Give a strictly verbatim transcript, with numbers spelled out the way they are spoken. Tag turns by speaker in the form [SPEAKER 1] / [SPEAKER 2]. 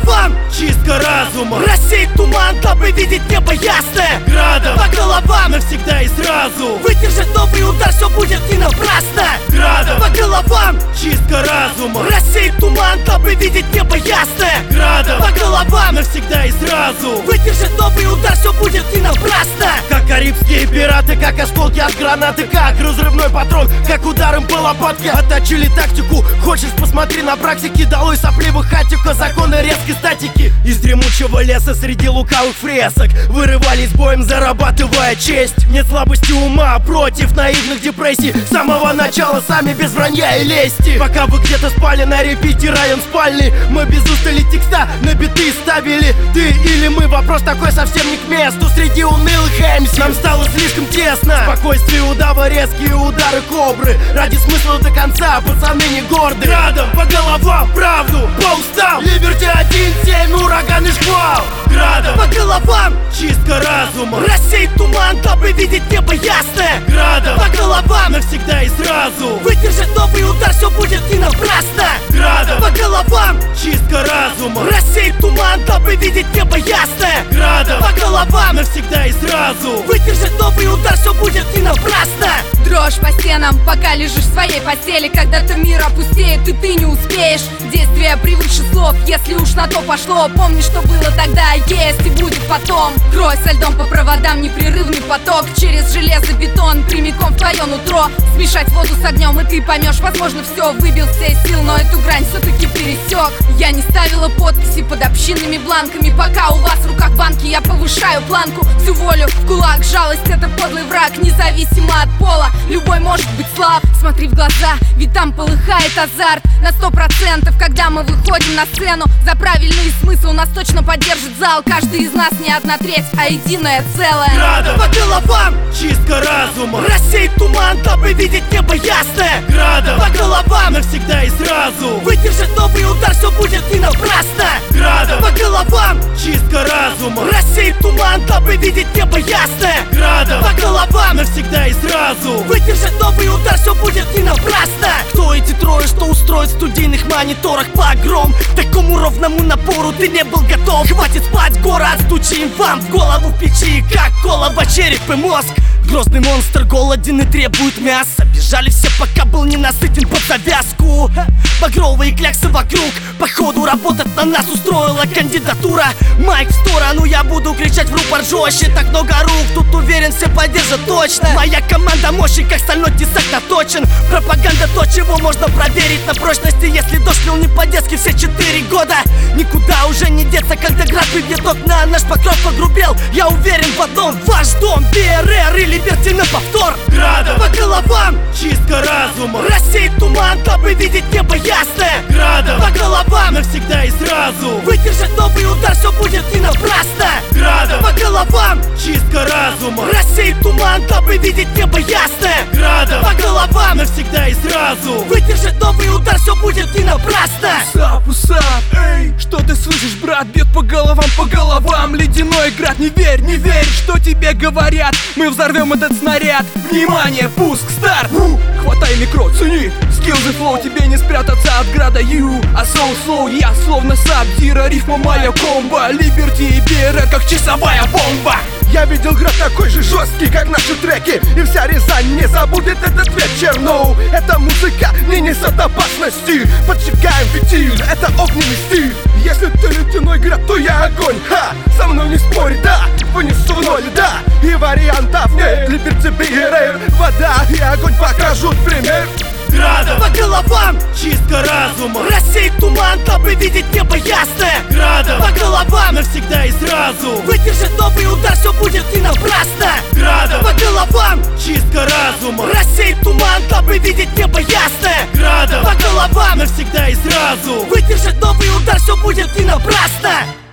[SPEAKER 1] головам чистка разума, рассеять туман, дабы видеть небо ясное.
[SPEAKER 2] Градом
[SPEAKER 1] по головам навсегда и сразу, выдержать новый удар, все будет не напрасно.
[SPEAKER 2] Градом
[SPEAKER 1] по головам
[SPEAKER 2] чистка разума,
[SPEAKER 1] рассеять туман, дабы видеть небо ясное.
[SPEAKER 2] Градом
[SPEAKER 1] по головам
[SPEAKER 2] навсегда и сразу,
[SPEAKER 1] выдержать новый удар, все будет не напрасно.
[SPEAKER 2] как карибские пираты, как осколки от гранаты, как разрывной патрон, как ударом по лопатке. Отточили тактику, хочешь посмотри на практике, долой сопливых хатика, законы резкой статики. Из дремучего леса среди лукавых фресок вырывались боем, зарабатывая честь. Нет слабости ума против наивных депрессий, с самого начала сами без вранья и лести. Пока вы где-то спали на репите район спальни, мы без устали текста на биты ставили. Ты или мы, вопрос такой совсем не к месту. Среди унылых эм си нам стало слишком тесно. Спокойствие удава, резкие удары кобры, ради смысла до конца, пацаны не горды. Градом по головам, правду по устам, Либерти один семь, ураган и шквал. Градом
[SPEAKER 1] по головам
[SPEAKER 2] чистка разума,
[SPEAKER 1] рассеять туман, дабы видеть небо ясное.
[SPEAKER 2] Градом
[SPEAKER 1] по головам
[SPEAKER 2] навсегда и сразу,
[SPEAKER 1] выдержать новый удар, все будет не напрасно.
[SPEAKER 2] Градом
[SPEAKER 1] по головам
[SPEAKER 2] чистка разума,
[SPEAKER 1] рассеять туман, дабы видеть небо ясное.
[SPEAKER 2] Градом
[SPEAKER 1] по головам
[SPEAKER 2] навсегда и сразу,
[SPEAKER 1] выдержать новый удар, все будет не напрасно.
[SPEAKER 3] Дрожь по стенам, пока лежишь в своей постели. Когда-то мир опустеет, и ты не успеешь. Действия превыше слов, если уж на то пошло. Помни, что было тогда, есть и будет потом. Кровь со льдом по проводам, непрерывный поток через железобетон, прямиком в твое нутро. Смешать воду с огнем, и ты поймешь, возможно, все. Выбил все из сил, но эту грань все-таки пересек. Я не ставила подписи под общинными бланками. Пока у вас в руках банки, я повышаю планку. Всю волю в кулак, жалость — это подлый враг. Независимо от пола, любой может быть слаб. Смотри в глаза, ведь там полыхает азарт на сто процентов, когда мы выходим на сцену. За правильный смысл нас точно поддержит зал. Каждый из нас не одна треть, а единое целое.
[SPEAKER 2] Градом
[SPEAKER 1] по головам
[SPEAKER 2] чистка разума,
[SPEAKER 1] рассеять туман, дабы видеть небо ясное.
[SPEAKER 2] Градом
[SPEAKER 1] по головам
[SPEAKER 2] навсегда и сразу,
[SPEAKER 1] выдержать новый удар, все будет не напрасно.
[SPEAKER 2] Градом
[SPEAKER 1] по головам
[SPEAKER 2] чистка разума,
[SPEAKER 1] рассеять туман, дабы видеть небо ясное.
[SPEAKER 2] Градом
[SPEAKER 1] по головам
[SPEAKER 2] навсегда и сразу,
[SPEAKER 1] выдержать новый удар, все будет не напрасно. Кто эти трое, что устроят в студийных мониторах погром? Такому ровному напору ты не был готов. Хватит спать, город, стучим вам в голову в печи, как колоба, череп и мозг. Грозный монстр голоден и требует мяса. Бежали все, пока был ненасытен под завязку. Багровые кляксы вокруг, походу работать на нас устроила кандидатура. Майк в сторону, я буду кричать в рупор жестче. Так много рук, тут уверен, все поддержат точно. Моя команда мощи, как стальной тесак наточен. Пропаганда то, чего можно проверить на прочности. Если дождь лил не по-детски все четыре года, никуда уже не деться, когда град выбьет окна, наш покров погрубел. Я уверен в одном, ваш дом, би эр эр или Либерти на повтор.
[SPEAKER 2] Градом
[SPEAKER 1] по головам
[SPEAKER 2] чистка разума,
[SPEAKER 1] рассеять туман, дабы видеть небо ясное.
[SPEAKER 2] Градом
[SPEAKER 1] по головам
[SPEAKER 2] навсегда и сразу,
[SPEAKER 1] выдержать новый удар, все будет не напрасно.
[SPEAKER 2] Градом
[SPEAKER 1] по головам
[SPEAKER 2] чистка разума,
[SPEAKER 1] рассеять туман, дабы видеть небо ясное.
[SPEAKER 2] Градом
[SPEAKER 1] по головам
[SPEAKER 2] навсегда и сразу,
[SPEAKER 1] выдержать новый удар, все будет не напрасно.
[SPEAKER 4] Усап, усап, эй, что ты слышишь, брат? Бьет по головам, по головам ледяной град. Не верь, не верь, что тебе говорят. Мы взорвем этот снаряд. Внимание, пуск, старт. Хватай микро, цени. Skills и флоу, тебе не спрятаться от града. You, а so slow, я словно сабдира. Рифма моя комбо, Либерти и би эр эр как часовая бомба.
[SPEAKER 5] Я видел град такой же жесткий, как наши треки. И вся Рязань не забудет этот вечер. No, эта музыка не несет опасности. Поджигаем фитиль, это огненный стиль. Если ты ледяной град, то я огонь. Ха, со мной не спорь, да, вынесу в ноль, да. И вариантов нет, Либерти, би эр эр. Вода и огонь покажут пример.
[SPEAKER 2] Градом
[SPEAKER 1] по головам
[SPEAKER 2] чистка разума,
[SPEAKER 1] рассеять туман, дабы видеть небо ясное.
[SPEAKER 2] Градом
[SPEAKER 1] по головам
[SPEAKER 2] навсегда и сразу,
[SPEAKER 1] выдержать новый удар, все будет не напрасно.
[SPEAKER 2] Градом
[SPEAKER 1] по головам
[SPEAKER 2] чистка разума,
[SPEAKER 1] рассеять туман, дабы видеть небо ясное.
[SPEAKER 2] Градом
[SPEAKER 1] по головам
[SPEAKER 2] навсегда и сразу,
[SPEAKER 1] выдержать новый удар, все будет не напрасно.